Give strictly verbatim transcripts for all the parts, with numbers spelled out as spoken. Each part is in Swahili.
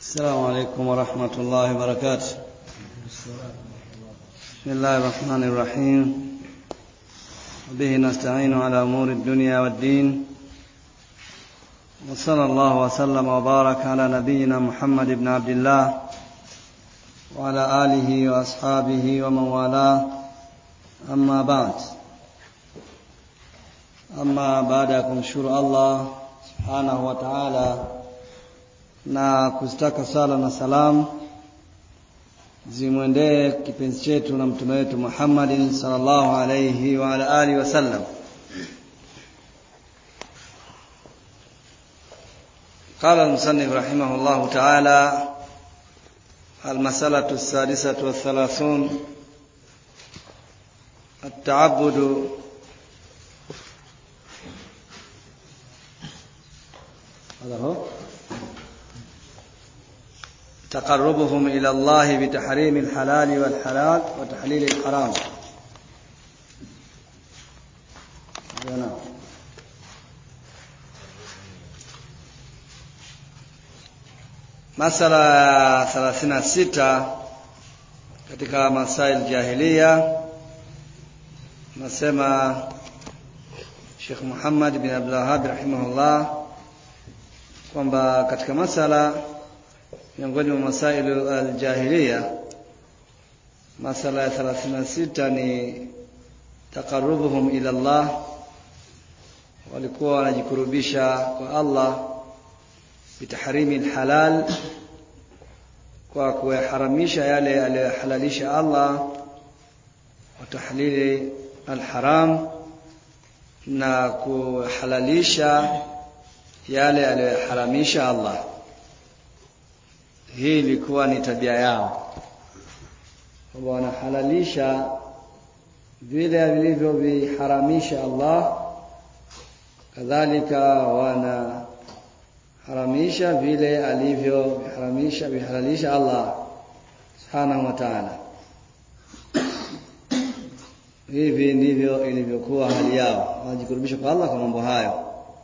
السلام عليكم ورحمة الله وبركاته. بسم الله الرحمن الرحيم. وبه نستعين على أمور الدنيا والدين. وصلى الله وسلم وبارك على نبينا محمد بن عبد الله وعلى آله وأصحابه ومن والاه. أما بعد أما بعد kumshukuru Allah subhanahu wa ta'ala na kuzitaka sala na salam zimwendee kipenzi chetu na mtume wetu Muhammad sallallahu alayhi wa ala alihi wasallam. قال المصنف رحمه الله تعالى: المسألة السادسة والثلاثون التعبد هذا هو تقربهم إلى الله بتحريم الحلال والحلال وتحليل الحرام. Masala thelathini na sita katika masail jahiliya, nasema Sheikh Muhammad bin Abdul Wahhab rahimahullah kwamba katika masala miongoni mwa masailu al-jahiliya, masala ya thelathini na sita ni taqarrubuhum ila Allah, walikuwa wanajikurubisha kwa Allah bitahrimi al-halal, kwa kuharamisha yale aliyohalalisha Allah, wa tahlili al-haram, na kuhalalisha yale aliyoharamisha Allah. Hii ilikuwa ni tabia yao, kwamba wanahalalisha vile vilivyoviharamisha Allah, kadhalika wanaharamisha vile alivyoviharamisha vihalalisha Allah subhanahu wa ta'ala. Hivi ndivyo ilivyokuwa hali yao, wanajikurubisha kwa Allah kwa mambo hayo.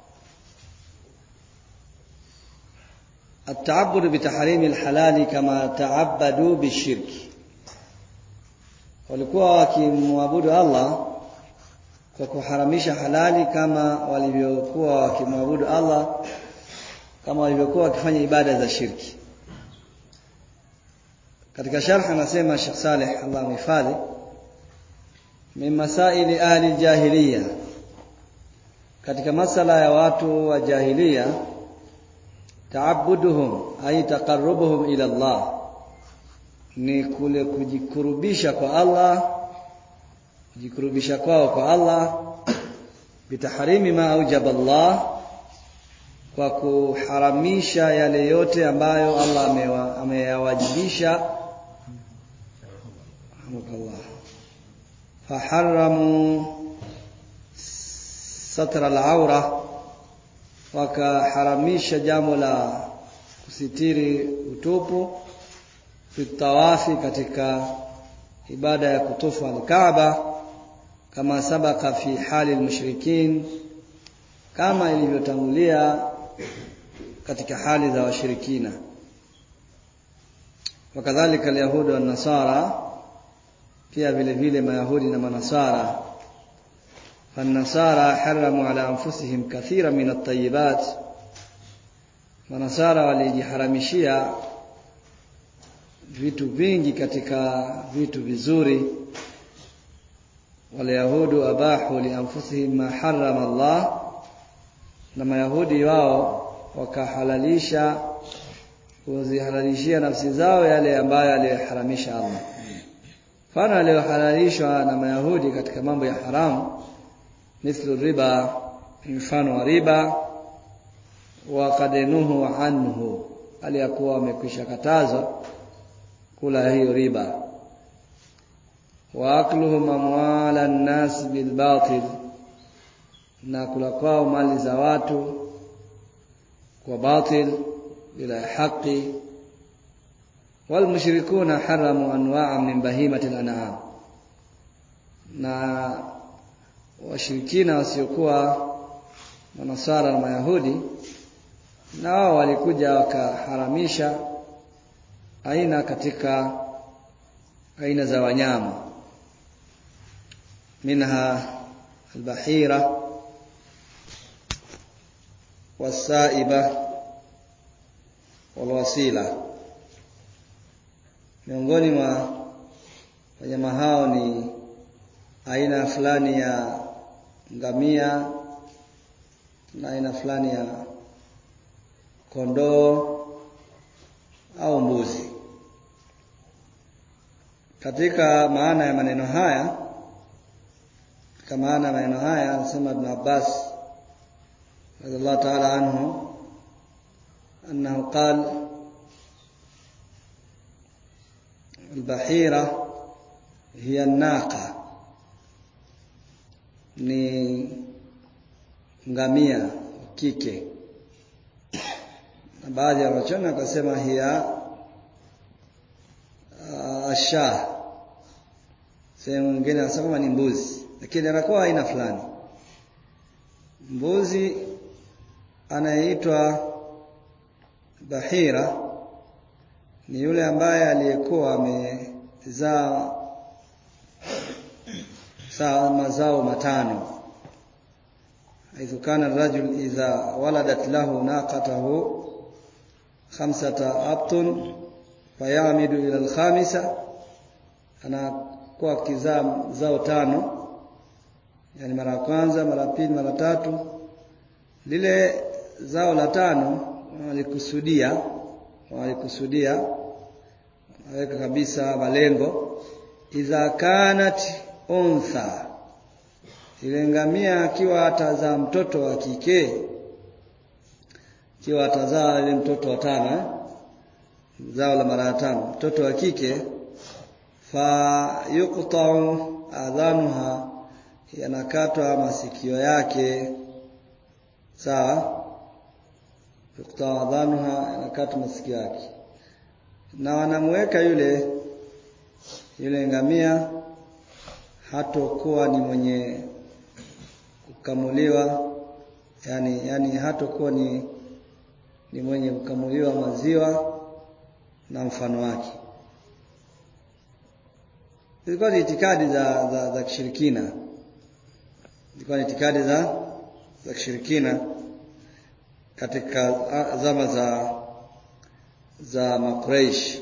التعبد بتحريم الحلال كما تعبدوا بالشرك, walikuwa wakimwabudu Allah kwa kuharamisha halali kama walivyokuwa wakimwabudu Allah kama walivyokuwa wakifanya ibada za shirki. Katika sharh anasema Sheikh Saleh Allah mhifadhi, min masaili ahli jahiliya, katika masala ya watu wa jahiliya, ta'abbuduhum ay taqarrubuhum ila Allah, ni kule kujikurubisha kwa Allah, kujikurubisha kwao kwa Allah bitahrimi ma aujaba Allah, kwa kuharamisha yale yote ambayo Allah ameyawajibisha. Allah faharramu satra al-awra, wakaharamisha jambo la kusitiri utupu fi tawafi, katika ibada ya kutufu al-Kaaba, kama sabaka fi hali al-mushrikin, kama ilivyotangulia katika hali za washirikina. Wakadhalika al-yahudu wa nasara, pia vile vile mayahudi na manasara. فالنصارى حرموا على أنفسهم كثيرا من الطيبات, manasara walijiharamishia vitu vingi katika vitu vizuri. wal yahudu abahu li anfusihim ma harrama Allah, na mayahudi wao wakahalalisha kuzihalalishia nafsi zao yale ambayo aliyoharamisha Allah. Fana aliyohalalishwa na mayahudi katika mambo ya haramu, mithlu riba, mfano wa riba, wa qadenuhu anhu, aliyakuwa wamekwisha katazwa kula hiyo riba. Wa akluhum amwala an-nas bil batil, na kula kwao mali za watu kwa batil bila haki. Wal mushrikuna haramu anwa'a min bahimati al-an'am, na washirikina wasiokuwa manasara na mayahudi na wao walikuja wakaharamisha aina katika aina za wanyama. Minha albahira wasaiba walwasila. Miongoni mwa wanyama hao ni aina fulani ya ngamia na aina fulani ya kondoo au mbuzi. Katika maana ya maneno haya, kama maana ya maneno haya anasema Ibn Abbas radhiallahu ta'ala anhu annahu qala al-bahira hiya an-naqa, ni ngamia kike. Na baadhi ya wachana wakasema hiya uh, asha. Sehemu nyingine wanasema ni mbuzi, lakini anakuwa aina fulani. Mbuzi anayeitwa bahira ni yule ambaye aliyekuwa amezaa sawa mazao matano. Haithu kana ar-rajul idha waladat lahu naqatahu khamsata abtun fayamidu ila al-khamisa, anakuwa kizaa zao tano, yani mara ya kwanza, mara ya pili, mara tatu. Lile zao la tano walikusudia walikusudia waweka kabisa malengo, idha kanat untha, ile ngamia akiwa atazaa mtoto wa kike, akiwa atazaa ile mtoto wa tano, zao la mara tano, mtoto wa kike, fa yuqta'u adhanuha, yanakatwa masikio yake. Sawa, yuqta'u adhanuha, yanakatwa masikio yake, na wanamweka yule yule ngamia hatokuwa ni mwenye kukamuliwa, yani yani hatokuwa ni ni mwenye kukamuliwa maziwa na mfano wake. Ilikuwa ni itikadi za za, za kishirikina. Ilikuwa ni itikadi za za kishirikina katika zama za za Makuraish.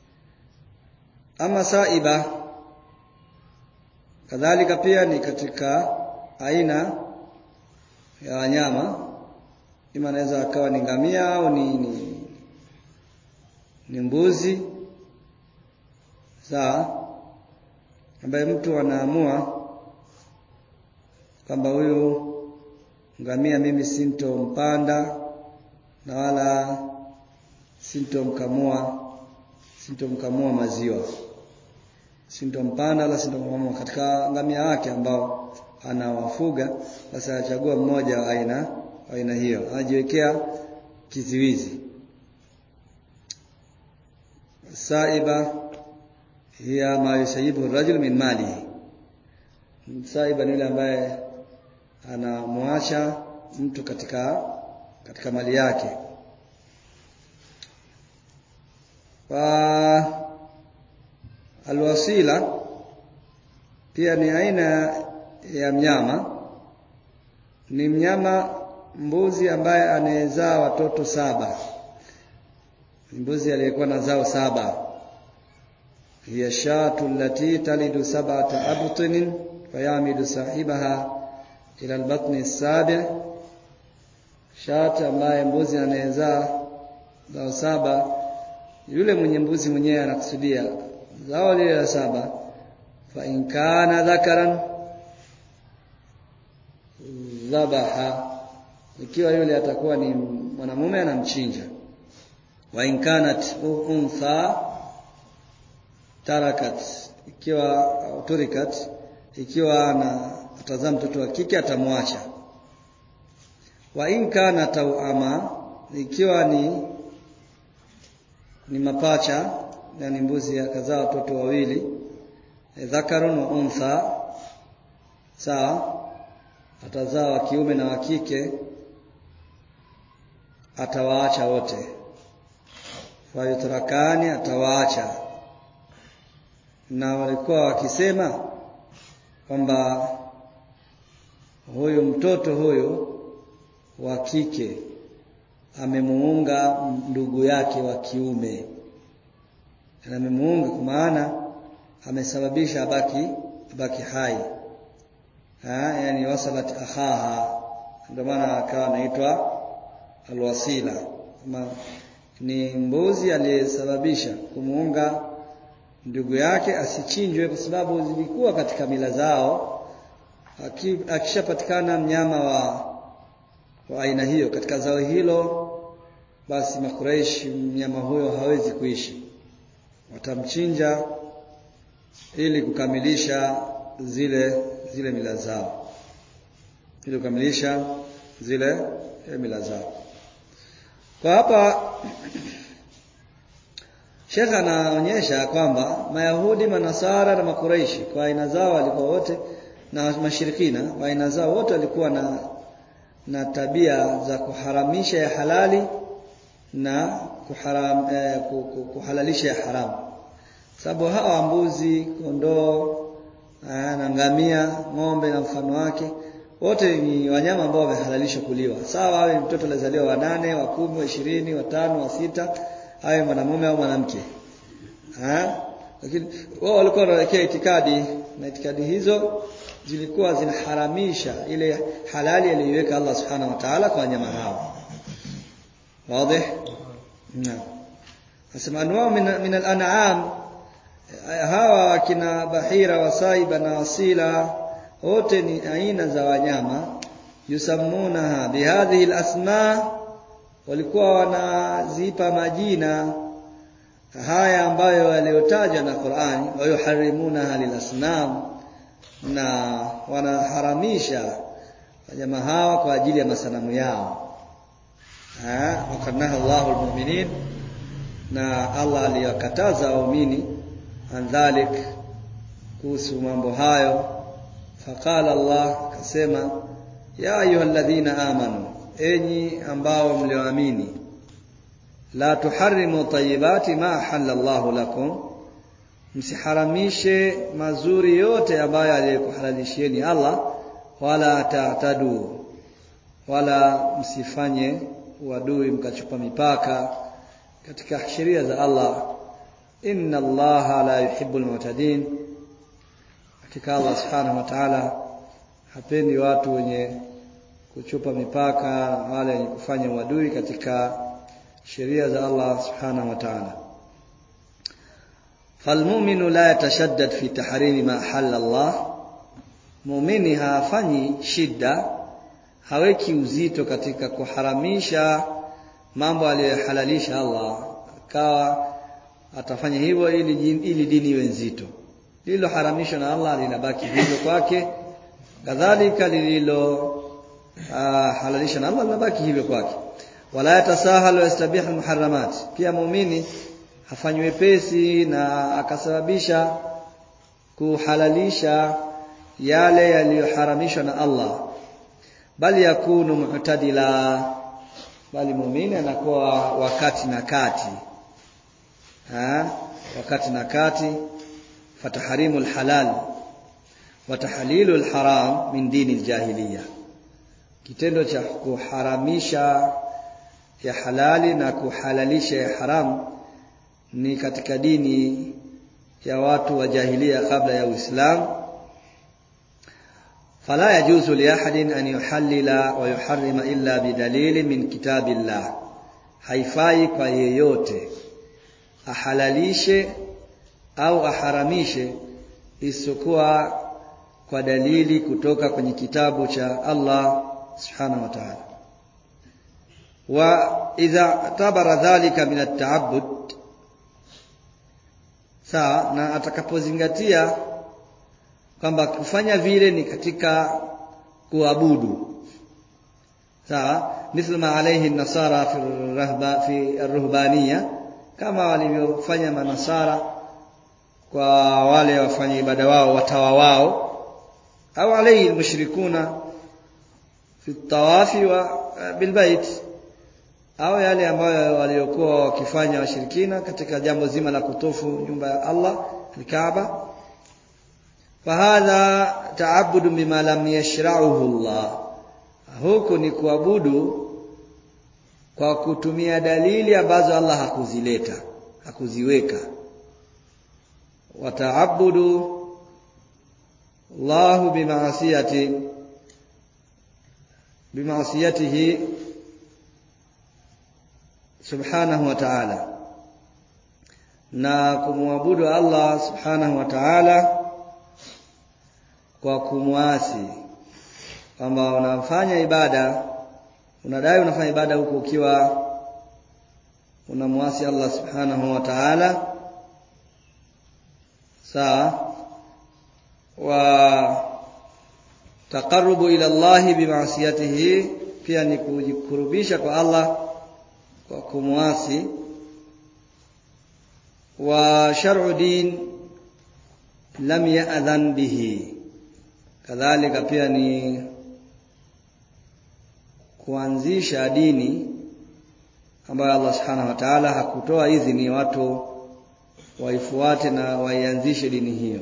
Ama saiba kadhalika pia ni katika aina ya wanyama, ima anaweza akawa ni ngamia au ni ni, ni mbuzi, sawa, ambaye mtu anaamua kwamba huyu ngamia mimi sintompanda na wala sintomkamua sintomkamua maziwa, sintompanda wala sintomkamua katika ngamia wake ambao anawafuga. Basi achagua mmoja wa aina aina hiyo, anajiwekea kiziwizi. Saiba hiya ma yusayibu ar-rajul min mali. Saiba ni yule ambaye anamwacha mtu katika katika mali yake. Wa alwasila pia ni aina ya mnyama, ni mnyama mbuzi ambaye anayezaa watoto saba. Mbuzi aliyekuwa na zao saba. Hiya shatu allati talidu sab'ata abtin fayamidu sahibaha ila albatni as-sabi'. Shatu ambaye mbuzi anayezaa zao saba, yule mwenye mbuzi mwenyewe anakusudia zao lile la saba. Fa in kana dhakaran dhabaha, ikiwa yule atakuwa ni mwanamume anamchinja. Wa in kanat untha tarakat, ikiwa turikat, ikiwa ana atazaa mtoto wa kike atamwacha. Wa in kana tawama, ikiwa ni ni mapacha, yani mbuzi akazaa watoto wawili, dhakarun wa untha, sawa, atazaa wa kiume na wa kike, atawaacha wote. fayutrakani, atawaacha. Na walikuwa wakisema kwamba huyu mtoto huyu wa kike amemuunga ndugu yake wa kiume, na amemuunga kwa maana amesababisha abaki abaki hai, ha yani wasalat akhaha, ndio maana akawa anaitwa alwasila. Kama ni mbuzi aliyesababisha kumuunga ndugu yake asichinjwe, kwa sababu zilikuwa katika mila zao, akishapatikana mnyama wa wa aina hiyo katika zao hilo, basi Makuraishi mnyama huyo hawezi kuishi, watamchinja ili kukamilisha zile zile mila zao, ili kukamilisha zile mila zao. Kwa hapa Sheikh anaonyesha kwamba Mayahudi, Manasara na Makuraishi kwa aina zao walikuwa wote, na mashirikina wa aina zao wote walikuwa na na tabia za kuharamisha ya halali na kuharam, eh, kuhalalisha ya haramu. Sababu hawa mbuzi, kondoo, na ngamia, ng'ombe na mfano wake wote ni wanyama ambao wamehalalishwa kuliwa. Sawa awe mtoto alizaliwa wa nane, wa kumi, wa ishirini, wa tano, wa sita, awe mwanamume au mwanamke. Ah, lakini wao walikuwa wanaelekea itikadi, na itikadi hizo zilikuwa zinaharamisha ile halali aliyoiweka Allah Subhanahu wa Ta'ala kwa wanyama hao. Wazi? Naam. Nasema anwaa min min al-an'am, hawa kina bahira, wasaiba na wasila, wote ni aina za wanyama. Yusammunaha bihadhihi al-asma, walikuwa wanazipa majina haya ambayo yaliyotajwa na Qur'ani. Wa yuharrimuna lil asnam, na wanaharamisha wanyama hawa kwa ajili ya masanamu yao. Ah, wakanaha Allahu almu'minin, na Allah aliyakataza waumini andhalik, kuhusu mambo hayo. Faqala Allah, akasema ya ayyuhalladhina amanu, enyi ambao mlioamini, la tuharrimu tayyibati ma halallahu lakum, msiharamishe mazuri yote ambayo alikuhalalishieni Allah, wala ta'tadu, wala msifanye uadui mkachupa mipaka katika sheria za Allah. Inna Allaha la yuhibbul mu'tadin, hakika Allah Subhanahu wa Ta'ala hapendi watu wenye kuchupa mipaka, wale wenye kufanya uadui katika sheria za Allah Subhanahu wa Ta'ala. Falmu'minu la yatashaddad fi tahrimi ma halalla Allah, muumini hafanyi shida, haweki uzito katika kuharamisha mambo aliyohalalisha Allah, akawa atafanya hivyo ili ili dini iwe nzito. Lilo haramishwa na Allah linabaki hivyo kwake, kadhalika lililo halalisha na Allah linabaki hivyo kwake. Wala yatasahal wa yastabih almuharramat, pia muumini hafanyi wepesi na akasababisha kuhalalisha yale yaliyoharamishwa na Allah, bali yakunu mu'tadila, bali muumini anakuwa wakati na kati. Ha, wakati na kati. Fataharimul halal wa tahlilul haram min dini aljahiliya, kitendo cha kuharamisha ya halali na kuhalalisha ya haram ni katika dini ya watu wa jahiliya kabla ya Uislamu. Fala yajuzu li ahadin an yuhallila wa yuharrima illa bidalili min kitabillah, haifai kwa yeyote ahalalishe au aharamishe isipokuwa kwa dalili kutoka kwenye kitabu cha Allah Subhanahu wa Ta'ala. Wa idha tabara dhalika min at-ta'abbud, sawa, na atakapozingatia kwamba kufanya vile ni katika kuabudu, sawa, mithla ma alayhi an-nasara fi ar-rahba fi ar-ruhbaniyya, kama walivyofanya manasara kwa wale wafanya ibada wao, watawa wao, au alayhi al-mushrikuna fi at-tawafi wa bil bait, au yale ambayo waliokuwa wakifanya washirikina katika jambo zima la kutufu nyumba ya Allah al-Kaaba. Fahadha ta'abbudu bima lam yashra'uhu Allah, huko ni kuabudu kwa kutumia dalili ambazo Allah hakuzileta, hakuziweka. Wa ta'abbudu Allah bima'siyati bima'siyatihi subhanahu wa ta'ala, na kumwabudu Allah subhanahu wa ta'ala kwa kumwasi, kwamba unafanya ibada, unadai unafanya ibada huko ukiwa unamwasi Allah subhanahu wa ta'ala. Sawa. Wa taqarrubu ila Allah bima'siyatihi, pia ni kujikurubisha kwa Allah kwa kumwasi. Wa shar'u din lam ya'dhan bihi, kadhalika pia ni kuanzisha dini ambayo Allah subhanahu wa ta'ala hakutoa idhini watu waifuate na waianzishe dini hiyo.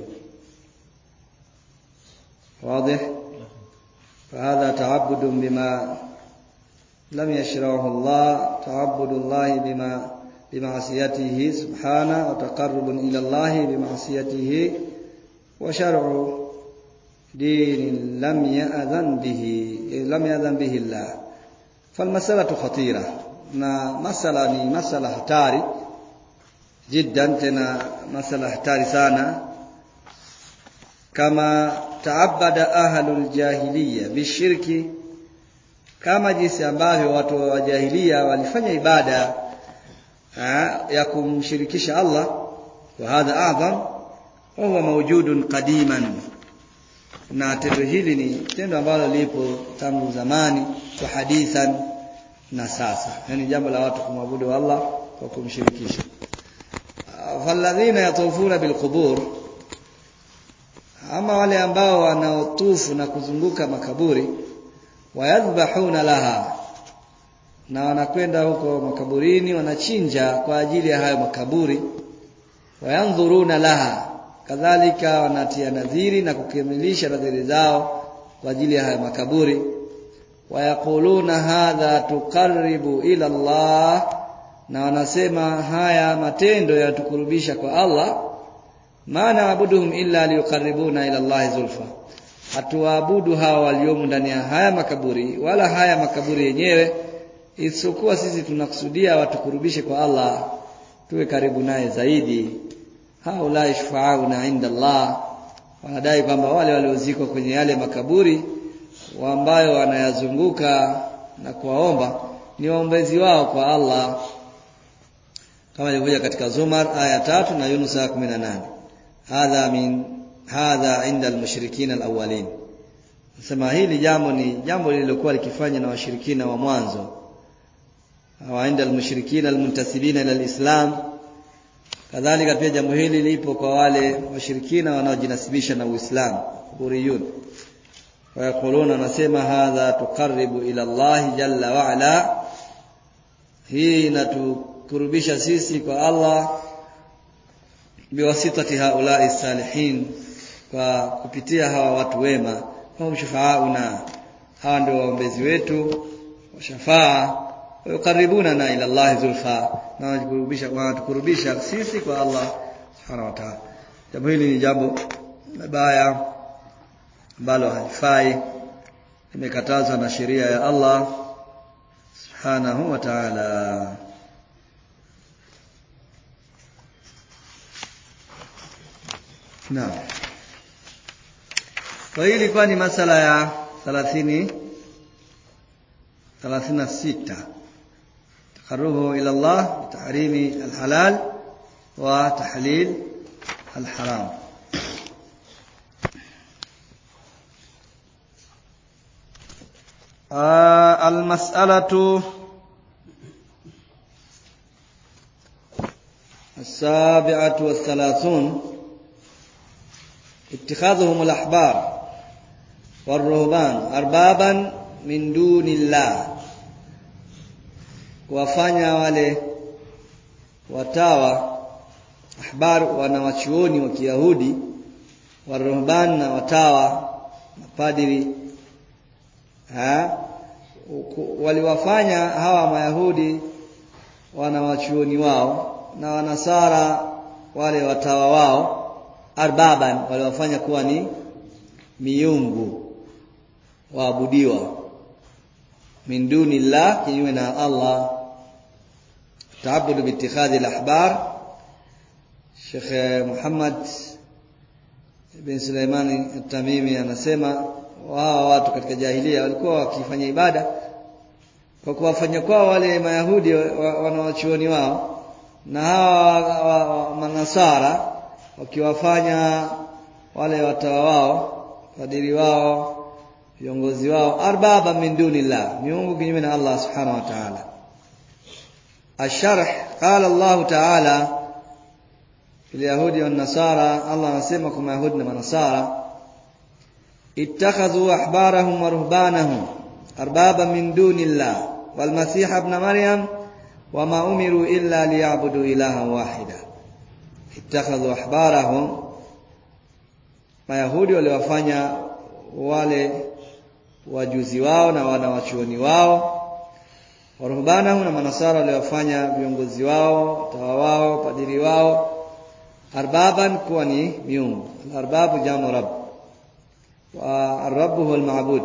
واضح. فهذا تعبد بما لم يشرعه الله، تعبد الله بما بمعصيته سبحانه، وتقرب إلى الله بمعصيته، وشرع دين لم يأذن به لم يأذن به الله. فالمسألة خطيرة، na masala ni masala hatari jiddan, tena masala hatari sana. Kama taabada ahlul jahiliya bishirki, kama jinsi ambavyo watu wa jahiliya walifanya ibada ha, ya kumshirikisha Allah. Wa hadha a'zam wa huwa mawjudun qadiman, na tendo hili ni tendo ambalo lipo tangu zamani, kwa hadithan na sasa, yani jambo la watu kumwabudu Allah kwa kumshirikisha. Falladhina yatufuna bilqubur, ama wale ambao wanaotufu na kuzunguka makaburi, wayadhbahuna laha, na wanakwenda huko makaburini wanachinja kwa ajili ya hayo makaburi. Wayanzuruna laha, kadhalika wanatia nadhiri na kukamilisha nadhiri zao kwa ajili ya hayo makaburi. Wayaquluna hadha tuqarribu ila Allah, na wanasema haya matendo yatukurubisha kwa Allah. Ma na'buduhum illa liyuqarribuna ila Allah zulfa, hatuabudu hawa waliomo ndani ya haya makaburi wala haya makaburi yenyewe, isipokuwa sisi tunakusudia watukurubishe kwa Allah, tuwe karibu naye zaidi. Haula shufa'auna inda Allah, wanadai kwamba wale waliozikwa kwenye yale makaburi ambayo wanayazunguka na kuwaomba ni waombezi wao kwa Allah, kama ilivyokuja katika Zumar aya tatu na Yunus aya kumi na nane. Hadha min hadha inda almushrikin alawwalin, sema hili jambo ni jambo lililokuwa likifanya na washirikina wa mwanzo. Wa inda almushrikin almuntasibina ila alislam, kadhalika pia jambo hili lipo kwa wale washirikina wanaojinasibisha na Uislamu, buriyun. Wayakuluna, nasema hadha tuqarribu ila Allah jalla wa ala, hii inatukurubisha sisi kwa Allah biwasitati haula'i salihin, kwa kupitia hawa watu wema. Hum shufa'auna, hawa ndio waombezi wetu wa shafaa. Yuqarribuna na ila Allah zulfa, na watukurubisha watukurubisha sisi kwa Allah subhanahu wa ta'ala. Jambo hili ni jambo baya ambalo halifai, imekatazwa na sheria ya Allah subhanahu wa ta'ala. Naam. Kwa hili ilikuwa ni masala ya thelathini thelathini na sita, taqarrubu ila Allah bitahrimi alhalal wa tahlil alharam. آه المسألة السابعة والثلاثون، اتخاذهم الأحبار والرهبان أربابا من دون الله kuwafanya wale watawa ahbar wanawachuoni wa Kiyahudi waruhban na watawa mapadiri ha waliwafanya hawa Mayahudi wanawachuoni wao na wanasara wale watawa wao arbaban, waliwafanya kuwa ni miungu waabudiwa min dunillah, kinyume na Allah. Taabudu biittikhadhi al-ahbar. Sheikh Muhammad ibn Sulaiman at-Tamimi anasema wao watu katika jahiliya walikuwa wakifanya ibada kwa kuwafanya kwao wale Mayahudi wanawachuoni wao na hawa manasara wakiwafanya wale watawa wao, padiri wao, viongozi wao arbaba min dunillah, miungu kinyume na Allah subhanahu wa ta'ala. Asharh, qala Allah ta'ala fil yahudi wan nasara, Allah anasema kwa Mayahudi na manasara, ittakhadhu ahbarahum wa ruhbanahum arbaba min dunillah wal masih ibn maryam wama umiru illa liya'budu ilahan wahida. Ittakhadhu ahbarahum, Mayahudi waliwafanya wale wajuzi wao na wanawachuoni wao, waruhbanahum na manasara waliwafanya viongozi wao, tawa wao, padiri wao arbaban, kuwa ni miungu. Arbabu jamu rabb, wa ar-rabb huwa al-ma'bud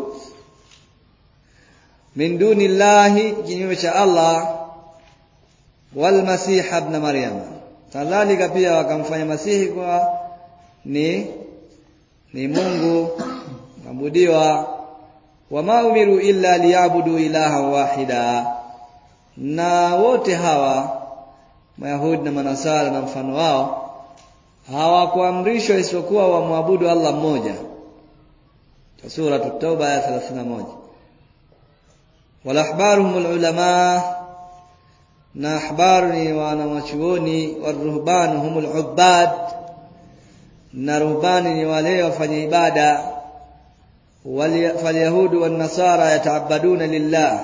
min dunillahi, kinyume cha Allah, wal masih ibn maryam, kadhalika pia wakamfanya Masihi kuwa ni ni Mungu maabudiwa. Wama umiru illa liyabudu ilaha wahida, na wote hawa Mayahudi na manasara na mfano wao hawakuamrishwa isipokuwa wamwabudu Allah mmoja. Sura at-Tauba aya thelathini na moja. Wal ahbaruhum ulama, na ahbaru ni wanawachuoni, waruhbanuhum al-ubbad, na ruhbani ni wale wafanya ibada. Walyahudu wan nasara yataabaduna lillah,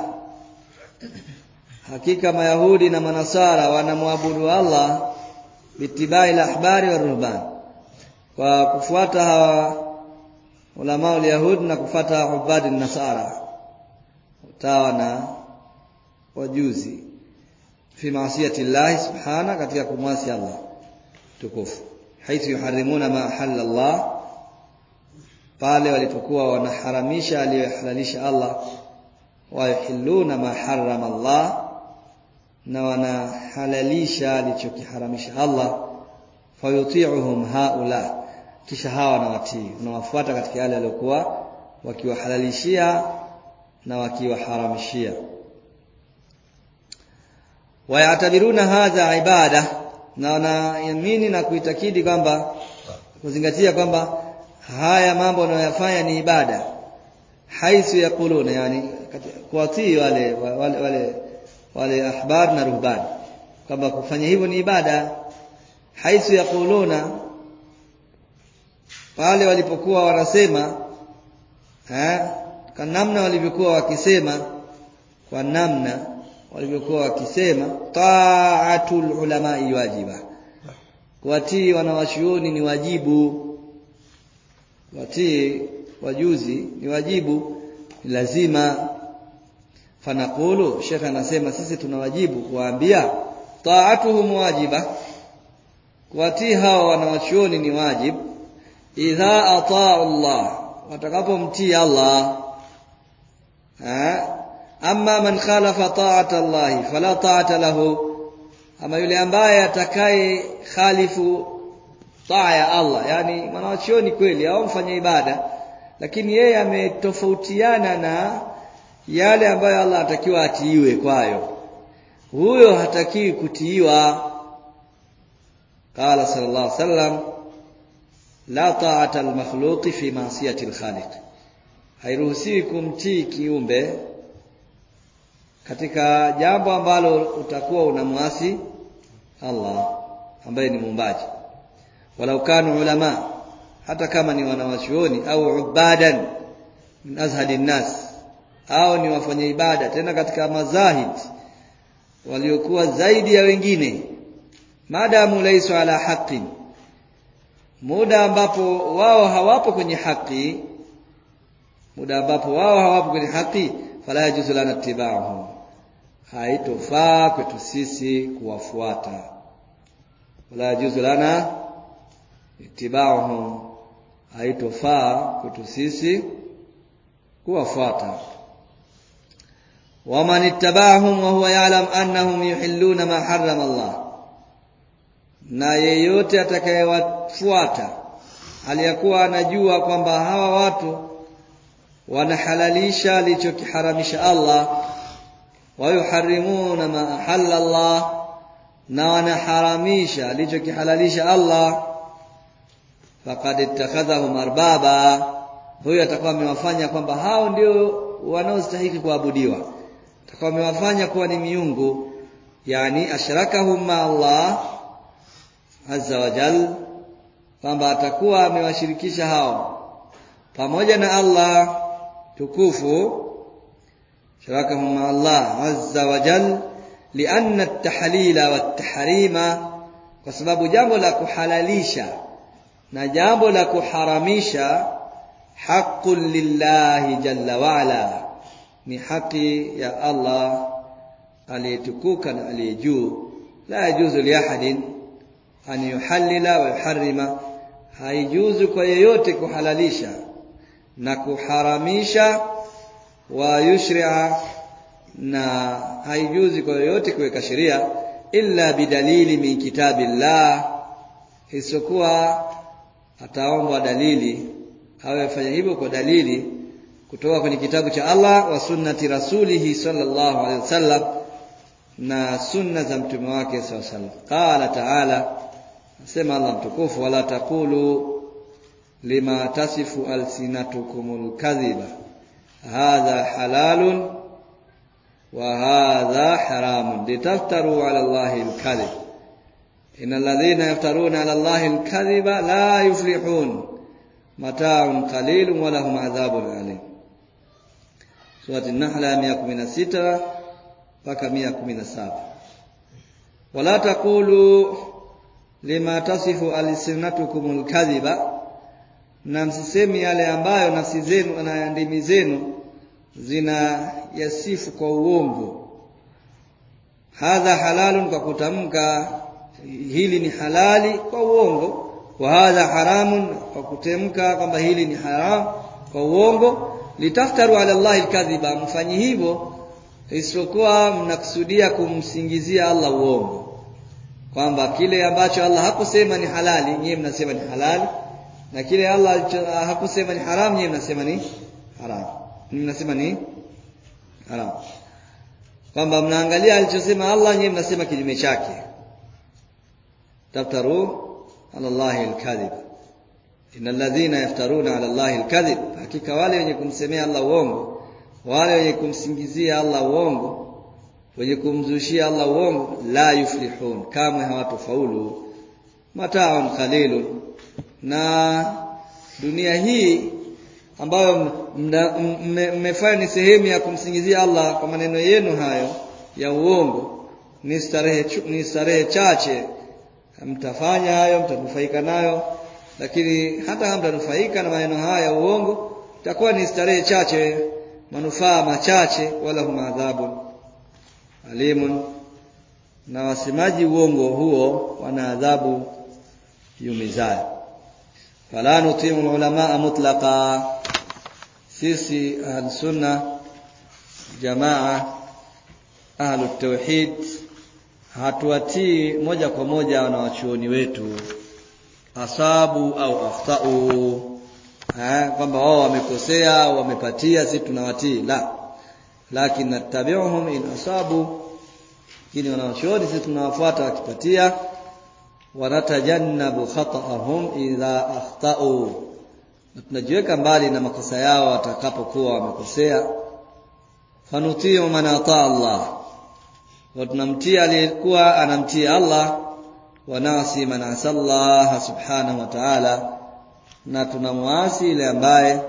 hakika Mayahudi na manasara wanamwabudu Allah bitibai al-ahbari waruhban, kwa kufuata hawa ulama wa Yahudi na kufuata ubadi nasara, utawa na wajuzi, fi maasiyati Allah subhana, katika kumwasi Allah tukufu. Haithu yuharrimuna ma ahalla Allah, pale walipokuwa wanaharamisha aliyohalalisha Allah, wa yuhilluna ma harrama Allah, na wanahalalisha alichokiharamisha Allah. Fayuti'uhum haula, kisha hawa na watii wanawafuata katika yale waliokuwa wakiwahalalishia na wakiwaharamishia. Wayatabiruna hadha ibada, na wanaamini na kuitakidi kwamba, kuzingatia kwamba haya mambo wanayofanya ni ibada. Haithu yaquluna, yani kuwatii wale wale wale, wale ahbar na ruhban, kwamba kufanya hivyo ni ibada. Haithu yaquluna, pale walipokuwa wanasema eh kwa namna walivyokuwa wakisema kwa namna walivyokuwa wakisema ta'atul ulama wajiba, kuwatii wanawachuoni ni wajibu, kuwatii wajuzi ni wajibu, ni lazima. Fanaqulu, Sheikh anasema sisi tunawajibu kuwaambia ta'atuhum wajiba, kuwatii hao wanawachuoni ni wajibu, idha ataa Allah, watakapomtii Allah. Ha? Amma man khalafa ta'ata Allah fala ta'ata lahu, ama yule ambaye atakaye khalifu taa ya Allah, yani mwanachuoni kweli au mfanya ibada, lakini yeye ametofautiana na yale ambayo Allah atakiwa atiiwe kwayo, huyo hatakiwi kutiiwa. Qala sallallahu alaihi wasallam, la ta'ata al-makhluqi fi ma'siyati al-khaliq, hairuhusiwi kumtii kiumbe katika jambo ambalo utakuwa unamwasi Allah ambaye ni muumbaji. Walau kanu ulama, hata kama ni wanawachuoni, au ubadan min azhadin nas, au ni wafanya ibada tena katika mazahid waliokuwa zaidi ya wengine, madamu laisu ala haqqin, muda ambapo wao hawapo kwenye haki, muda ambapo wao hawapo kwenye haki, fala yajuzu lana ittiba'uhum, haitofaa kwetu sisi kuwafuata. Wala yajuzu lana ittiba'uhum, haitofaa kwetu sisi kuwafuata. Wa man ittaba'ahum wa huwa ya'lam annahum yuhilluna ma harrama Allah, na yeyote atakayewafuata aliyakuwa anajua kwamba hawa watu wanahalalisha alichokiharamisha Allah, wa yuharrimuna ma ahalla Allah, na wanaharamisha alichokihalalisha Allah, faqad ittakhadhahum arbaba, huyo atakuwa amewafanya kwamba hao ndio wanaostahili kuabudiwa, atakuwa amewafanya kuwa ni miungu, yani ashrakahum ma Allah azza wa jal, kwamba atakuwa amewashirikisha hao pamoja na Allah tukufu, sharakahum ma Allah azza wa jal, lianna at-tahlila wat-tahrima, kwa sababu jambo la kuhalalisha na jambo la kuharamisha haqqun lillahi jalla wa ala, ni haki ya Allah aliyetukuka na aliyejuu. La yajuzu li ahadin an yuhallila wa yuharrima, haijuzu kwa yeyote kuhalalisha na kuharamisha, wa yushri'a, na haijuzu kwa yeyote kuweka sheria, illa bidalili min kitabillah, isipokuwa ataomba dalili, awe fanya hivyo kwa dalili kutoka kwenye kitabu cha Allah wa sunnati rasulih sallallahu alaihi wasallam, na sunna za mtume wake sallallahu alaihi wasallam. Qala ta'ala, sema Allah mtukufu, wala taqulu lima tasifu alsinatukumul kadhiba hadha halalun wa hadha haramun litaftaru ala Allahi alkadhib innal ladhina yaftaruna ala Allahi alkadhiba la yuflihun mata'un qalilun wa lahum adhabun alim. Surah An-Nahl mia kumi na sita mpaka mia kumi na saba. Wala taqulu lima tasifu alsinatukumul kadhiba, na msisemi yale ambayo nafsi zenu na ndimi zenu zina yasifu kwa uongo. Hadha halalun, kwa kutamka hili ni halali kwa uongo, wa hadha haramun, kwa kutamka kwamba hili ni haram kwa uongo. Litaftaru ala Allahi alkadhiba, mfanyi hivyo isipokuwa mnakusudia kumsingizia Allah uongo, kwamba kile ambacho Allah hakusema ni halali nyinyi mnasema ni halali, na kile Allah hakusema ni haram nyinyi mnasema ni haram, mnasema ni haram, kwamba mnaangalia alichosema Allah nyinyi mnasema kinyume chake. Taftaru ala Allahi alkadhib innal ladhina yaftaruna ala Allahi alkadhib, hakika wale wenye kumsemea Allah uongo, wale wenye kumsingizia Allah uongo, wenye kumzushia Allah uongo, la yuflihun, kamwe hawatofaulu. Mata'un qalilun, na dunia hii ambayo mmefanya ni sehemu ya kumsingizia Allah kwa maneno yenu hayo ya uongo, ni starehe ni starehe chache, mtafanya hayo, mtanufaika nayo, lakini hata hamtanufaika na maneno haya ya uongo, itakuwa ni starehe chache, manufaa machache. Wala huma adhabu alimun, na wasemaji uongo huo wana adhabu yumizayo. Fala nutimu ulama mutlaqa, sisi al-sunna jamaa ahlut tauhid hatuatii moja kwa moja wanawachuoni wetu asabu au akhtau, eh kwamba wao wamekosea au wamepatia sisi tunawatii, la, lakini natabi'uhum in asabu, kile wanawachuoni sisi tunawafuata wakipatia, wanatajannabu khata'ahum idha akhtau, tunajiweka mbali na makosa yao watakapokuwa wamekosea. Fanutiu man ata Allah, wa tunamtia aliyekuwa anamtia Allah, wa nasi man asallaha subhanahu wa ta'ala, na tunamwasi ile ambaye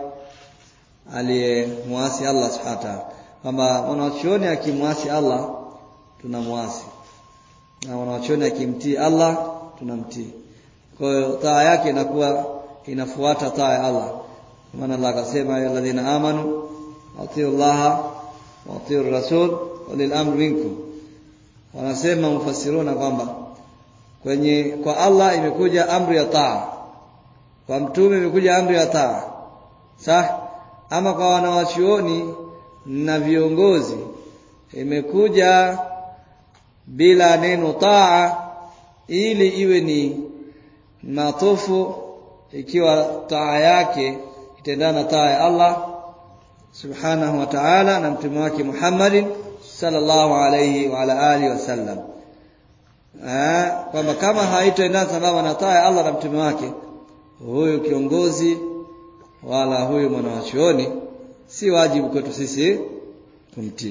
aliyemwasi Allah subhanahu wa ta'ala. Kama wanachuoni akimwasi Allah tunamwasi, na wanawachuoni akimtii Allah tunamtii. Kwa hiyo taa yake inakuwa inafuata taa ya Allah. Maana Allah akasema ya alladhina amanu atiu Allah wa atiu rasul walil amri minkum. Wanasema mufassiruna kwamba kwenye kwa Allah imekuja amri ya taa, kwa mtume imekuja amri ya taa. Sah? Ama kwa wanawachuoni na viongozi imekuja bila neno taa, ili iwe ni matofu ikiwa taa yake itendana taa ya Allah subhanahu wa ta'ala na mtume wake Muhammadin sallallahu alayhi wa ala alihi wasallam. Eh, kwamba kama haitaendana sababu na taa ya Allah na mtume wake, huyu kiongozi wala huyu mwanachuoni si wajibu kwetu sisi kumtii.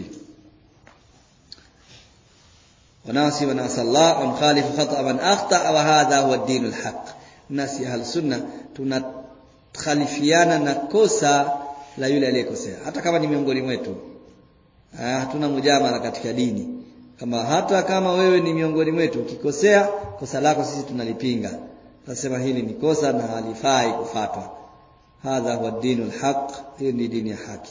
وناسي وناس الله ونخالف خطأ من أخطأ وهذا هو الدين الحق. nasi ahlus sunna tunakhalifiana na kosa la yule aliyekosea, hata kama ni miongoni mwetu. Ah, hatuna mujamala katika dini. Kama hata kama wewe ni miongoni mwetu ukikosea, kosa lako sisi tunalipinga. Tunasema hili ni kosa na halifai kufuatwa. Hadha huwa dinul haq, hii ni dini ya haki.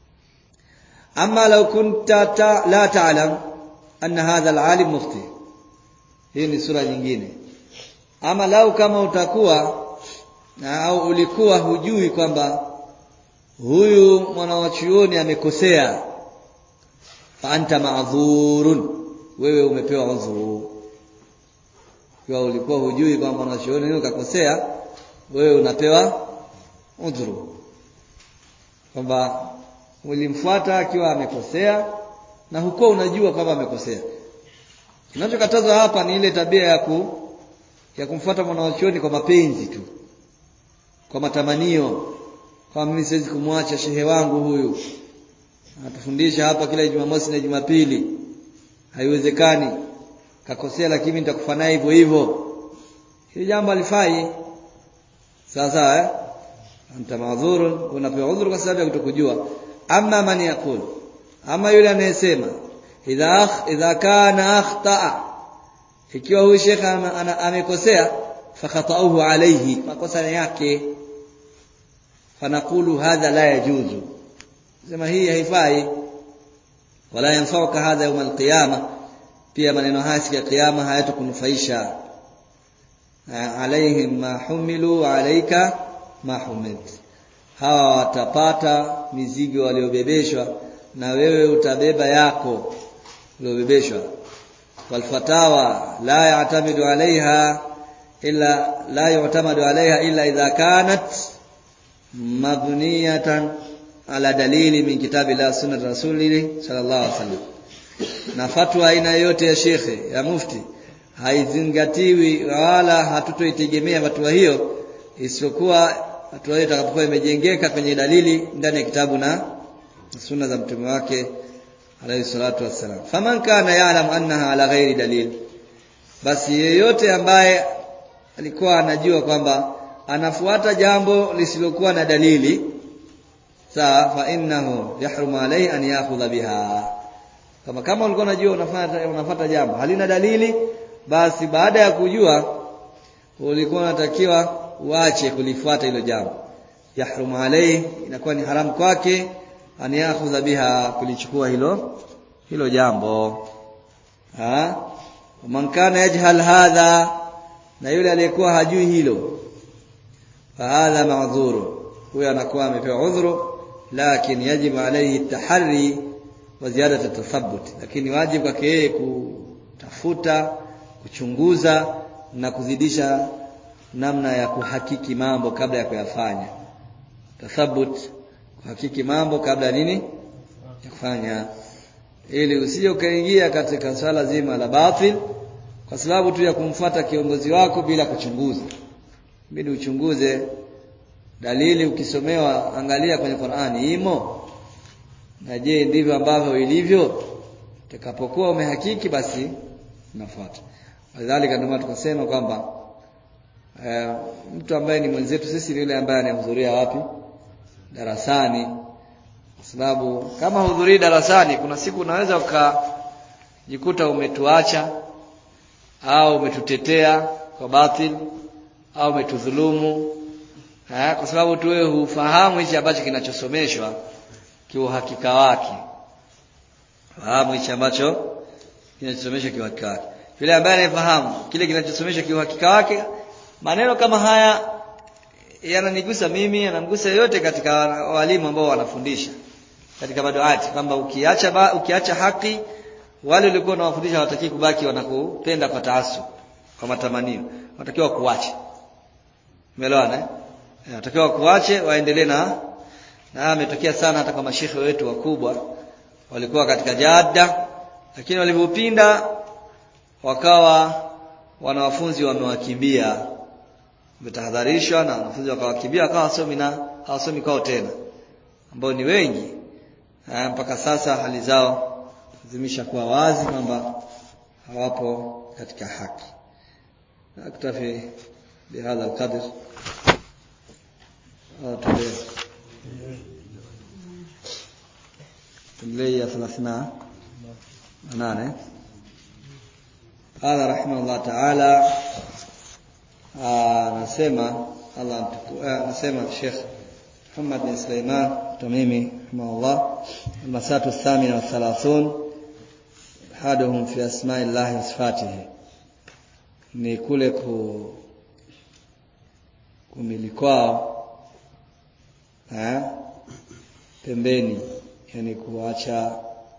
Amma law kunta ta, la ta'lam anna hadha al-alim mufti. Hii ni sura nyingine. Ama lau kama utakuwa na au ulikuwa hujui kwamba huyu mwanachuoni amekosea, fa anta ma'dhurun, wewe umepewa udhuru. Kwa ulikuwa hujui kwamba mwanachuoni huyu kakosea, wewe unapewa udhuru, kwamba ulimfuata akiwa amekosea na hukuwa unajua kwamba amekosea. Kinachokatazwa hapa ni ile tabia ya ku ya kumfuata mwanachuoni kwa mapenzi tu, kwa matamanio, kwa mimi siwezi kumwacha shehe wangu huyu anatufundisha hapa kila Jumamosi na Jumapili, haiwezekani, kakosea lakini nitakufa naye hivyo hivyo. Hili jambo alifai. Sasa eh anta maadhurun, unapewa udhuru kwa sababu ya kutokujua. Amma man yaqul, ama yule anayesema idha idha kana akhta'a, ikiwa huyu shekha amekosea, fa khata'uhu alayhi, makosa yake, fanaqulu hadha la yajuzu, sema hii haifai. Wala yanfa'uka hadha yawm al-qiyamah, pia maneno haya siku ya kiyama hayatakunufaisha. Alaihim ma humilu alayka ma humilt, hawa watapata mizigo waliobebeshwa na wewe utabeba yako uliobebeshwa. Walfatawa la ya'tamidu alaiha illa la yu'tamadu alaiha illa idha kanat mabniyatan ala dalili min kitabi la sunnati rasulih sallallahu alaihi wasallam. Na fatwa aina yote ya shekhe ya mufti haizingatiwi wala hatutoitegemea fatwa hiyo isipokuwa fatwa hiyo itakapokuwa imejengeka kwenye dalili ndani ya kitabu na sunna za mtume wake alayhi salatu wassalam. Faman kana ya'lam annaha ala ghairi dalil, basi yeyote ambaye alikuwa anajua kwamba anafuata jambo lisilokuwa na dalili, sawa, fa innahu yahrumu alayhi an ya'khudha biha. Kama kama ulikuwa unajua unafuata unafuata jambo halina dalili, basi baada ya kujua ulikuwa unatakiwa uache kulifuata hilo jambo. Yahrumu alayhi, inakuwa ni haramu kwake an ya'khudha biha, kulichukua hilo hilo jambo. Ha? Man kana yajhal hadha, na yule aliyekuwa hajui hilo, fa hadha ma'dhuru, huyo anakuwa amepewa udhuru. Lakini yajibu alayhi at-tahri wa ziyadatu at-tathabbut, lakini wajibu kwake yeye kutafuta, kuchunguza na kuzidisha namna ya kuhakiki mambo kabla ya kuyafanya. Tathabbut, kuhakiki mambo kabla nini ya kufanya, ili usije ukaingia katika swala zima la batil kwa sababu tu ya kumfuata kiongozi wako bila kuchunguza. Bidi uchunguze dalili. Ukisomewa, angalia kwenye Qur'ani imo, na je ndivyo ambavyo ilivyo. Utakapokuwa umehakiki, basi unafuata. Lidhalika ndio tukasema kwamba e, mtu ambaye ni mwenzetu sisi ni yule ambaye anahudhuria wapi? Darasani. Kwa sababu kama hudhurii darasani, kuna siku unaweza jikuta umetuacha au umetutetea kwa batil au umetudhulumu, eh, kwa sababu tu wewe hufahamu hichi ambacho kinachosomeshwa kiuhakika wake. Fahamu hichi ambacho kinachosomeshwa kiuhakika wake. Yule ambaye anafahamu kile kinachosomeshwa kiuhakika wake, maneno kama haya yananigusa mimi, yanamgusa yote katika walimu ambao wanafundisha katika maduati, kwamba ukiacha ba, ukiacha haki, wale walikuwa wanawafundisha hawataki kubaki wanakupenda kwa taasub, kwa matamanio, wanatakiwa kuacha. Umeelewana eh? Wanatakiwa kuache waendelee na na ametokea sana hata kwa mashehe wetu wakubwa walikuwa katika jada, lakini walipopinda wakawa wanawafunzi wamewakimbia, wametahadharishwa na wanafunzi wakawakimbia, wakawa wasomi na hawasomi kwao tena, ambao ni wengi. Ha, mpaka sasa hali zao zimeshakuwa wazi kwamba hawapo katika haki. Naktafi bihadha alqadr. Tuendelee. Tuendelee ya thelathini na nane. Qala rahimahullah ta'ala, anasema Allah anasema Sheikh Muhammad bin Sulaiman Tamimi rahimahullah, al-masatu ath-thamina wa thalathun haduhum fi asma'illahi wa sifatihi, ni kule ku kumilikwao eh pembeni, yani kuacha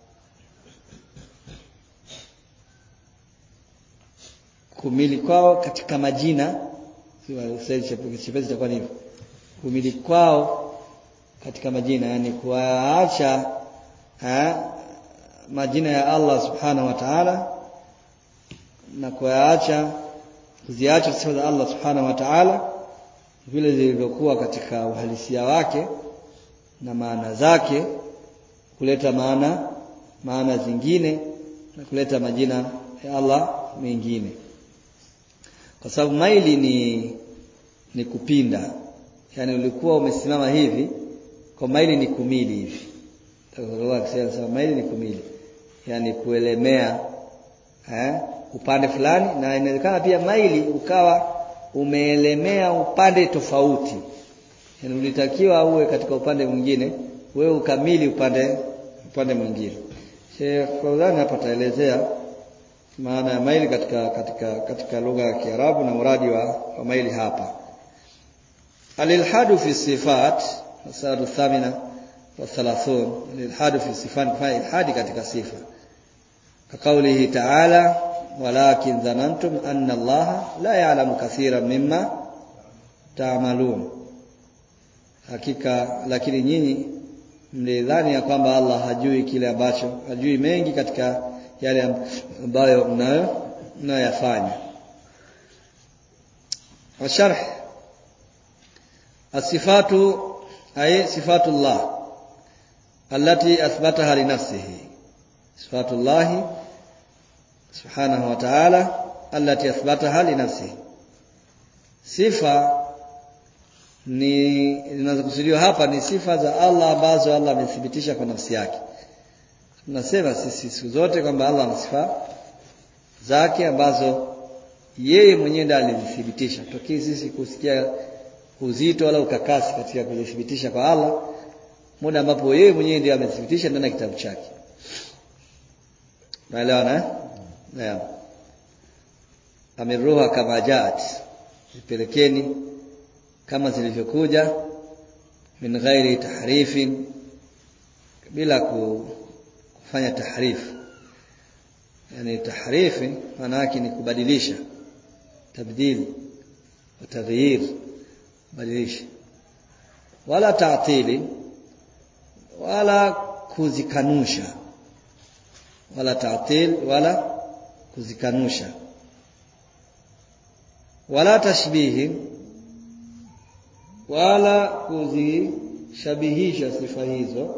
kumili kwao katika majina, sio chepesi itakuwa hivyo, kumili kwao katika majina, yani kuacha eh majina ya Allah subhanahu wa ta'ala na kuacha kuziacha sifa za Allah subhanahu wa ta'ala vile zilivyokuwa katika uhalisia wake na maana zake, kuleta maana maana zingine na kuleta majina ya Allah mengine. Kwa sababu maili ni ni kupinda, yani ulikuwa umesimama hivi, kwa maili ni kumili hivi. Allah akisema maili ni kumili, yani kuelemea eh upande fulani, na inawezekana pia maili ukawa umeelemea upande tofauti, yani ulitakiwa uwe katika upande mwingine, wewe ukamili upande upande mwingine. Sheikh Fauzan hapa taelezea maana ya maili katika katika katika lugha ya Kiarabu na muradi wa, wa maili hapa. Al-ilhadu fi sifat, masadu thamina wa thalathun, al-ilhadu fi sifat, fa ilhadi katika sifa, ka kaulihi ta'ala, walakin dhanantum anna Allah la ya'lamu kathiran mimma ta'malun, hakika lakini nyinyi mlidhani ya kwamba Allah hajui kile ambacho, hajui mengi katika yale ambayo mnayo mnayafanya. Wa sharh as-sifatu ay sifatullah allati athbataha li nafsihi, sifatullah subhanahu wa ta'ala allati athbataha li nafsihi. Sifa ni zinazokusudiwa hapa ni sifa za Allah ambazo Allah amethibitisha kwa nafsi yake. Tunasema sisi siku zote kwamba Allah ana sifa zake ambazo yeye mwenyewe ndiye alizithibitisha. Tokii sisi kusikia uzito wala ukakasi katika kuzithibitisha kwa Allah, muda ambapo yeye mwenyewe ndiye amethibitisha ndani ya kitabu chake. Naelewana eh? Naam. Amiruha kama jaat, ipelekeni kama zilivyokuja, min ghairi tahrifin, bila ku kufanya tahrifu. Yani tahrifi maana yake ni kubadilisha, tabdil wa taghyir, badilisha. Wala ta'tili, wala kuzikanusha, wala ta'til, wala kuzikanusha. Wala tashbihi, wala kuzishabihisha sifa hizo,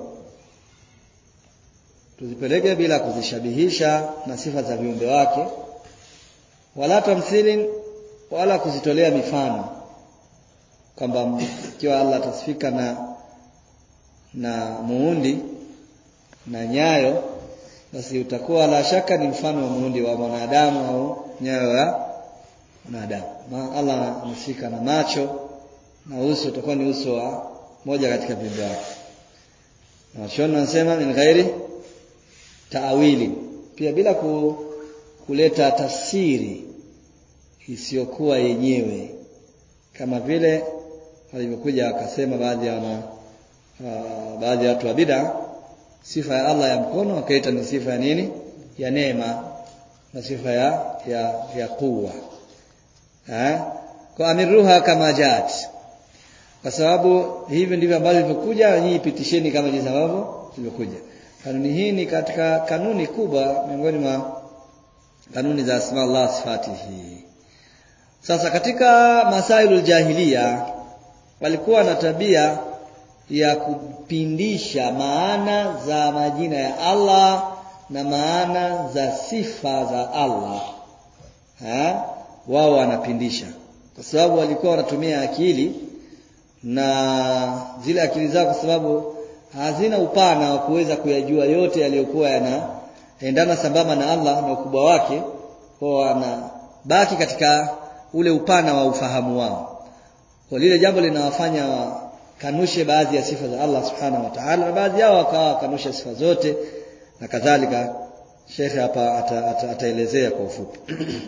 tuzipeleke bila kuzishabihisha na sifa za viumbe wake. Wala tamthilin, wala kuzitolea mifano, kwamba ikiwa Allah atasifika na na muundi na nyayo, basi utakuwa la shaka ni mfano wa muundi wa mwanadamu au nyayo ya mwanadamu. Ma Allah anashika na macho na uso utakuwa ni uso wa moja katika viumbe wake. Na shona nasema min ghairi taawili, pia bila ku, kuleta tafsiri isiyokuwa yenyewe, kama vile walivyokuja akasema baadhi ya wana uh, baadhi ya watu wa bid'a, sifa ya Allah ya mkono wakaita ni sifa ya nini? Ya neema, na sifa ya ya ya quwwa. Eh? Kwa amiruha kama jat. Kwa sababu hivi ndivyo ambavyo vilivyokuja, nyinyi pitisheni kama jinsi ambavyo vilivyokuja. Kanuni hii ni katika kanuni kubwa miongoni mwa kanuni za asma Allah sifatihi. Sasa katika masailul jahiliya walikuwa na tabia ya kupindisha maana za majina ya Allah na maana za sifa za Allah. Ha? Wao wanapindisha kwa sababu walikuwa wanatumia akili, na zile akili zao kwa sababu hazina upana wa kuweza kuyajua yote yaliyokuwa yanaendana sambamba na Allah na ukubwa wake, kwa wanabaki katika ule upana wa ufahamu wao. Kwa lile jambo linawafanya kanushe baadhi ya sifa za Allah subhanahu wa ta'ala, na baadhi yao wakawa kanusha sifa zote na kadhalika. Sheikh hapa ataelezea kwa ufupi.